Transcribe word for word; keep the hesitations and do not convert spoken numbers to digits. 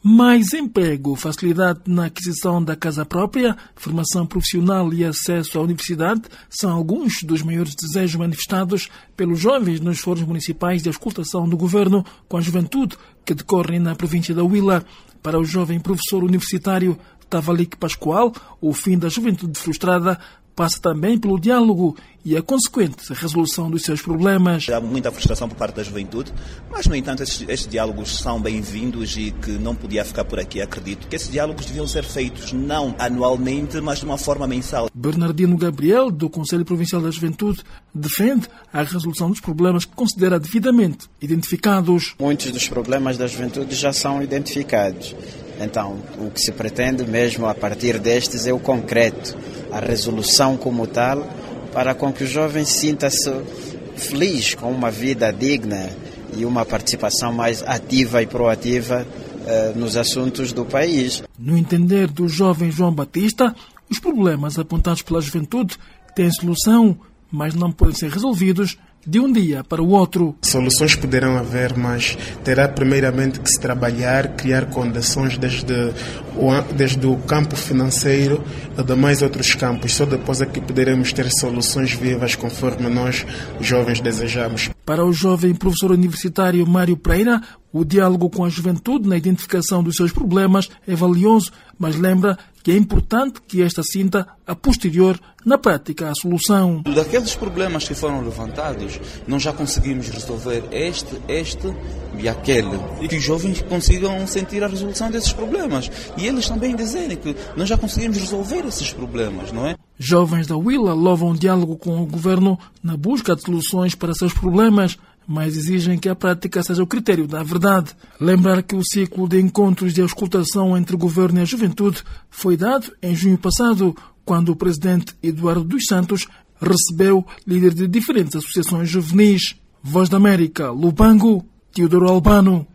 Mais emprego, facilidade na aquisição da casa própria, formação profissional e acesso à universidade são alguns dos maiores desejos manifestados pelos jovens nos fóruns municipais de auscultação do governo com a juventude que decorrem na província da Huila. Para o jovem professor universitário Tavalik Pascoal, o fim da juventude frustrada passa também pelo diálogo e a consequente resolução dos seus problemas. Há muita frustração por parte da juventude, mas, no entanto, estes, estes diálogos são bem-vindos e que não podia ficar por aqui. Acredito que esses diálogos deviam ser feitos não anualmente, mas de uma forma mensal. Bernardino Gabriel, do Conselho Provincial da Juventude, defende a resolução dos problemas que considera devidamente identificados. Muitos dos problemas da juventude já são identificados. Então, o que se pretende mesmo a partir destes é o concreto, a resolução como tal, para com que o jovem sinta-se feliz com uma vida digna e uma participação mais ativa e proativa eh, nos assuntos do país. No entender do jovem João Batista, os problemas apontados pela juventude têm solução, mas não podem ser resolvidos de um dia para o outro. Soluções poderão haver, mas terá primeiramente que se trabalhar, criar condições desde o, desde o campo financeiro e demais outros campos. Só depois é que poderemos ter soluções vivas conforme nós, jovens, desejamos. Para o jovem professor universitário Mário Pereira, o diálogo com a juventude na identificação dos seus problemas é valioso, mas lembra que é importante que esta sinta, a posterior, na prática, a solução. Daqueles problemas que foram levantados, nós já conseguimos resolver este, este e aquele. E que os jovens consigam sentir a resolução desses problemas. E eles também dizerem que nós já conseguimos resolver esses problemas, não é? Jovens da Huila louvam o diálogo com o governo na busca de soluções para seus problemas, mas exigem que a prática seja o critério da verdade. Lembrar que o ciclo de encontros de auscultação entre o governo e a juventude foi dado em junho passado, quando o presidente Eduardo dos Santos recebeu líderes de diferentes associações juvenis. Voz da América, Lubango, Teodoro Albano.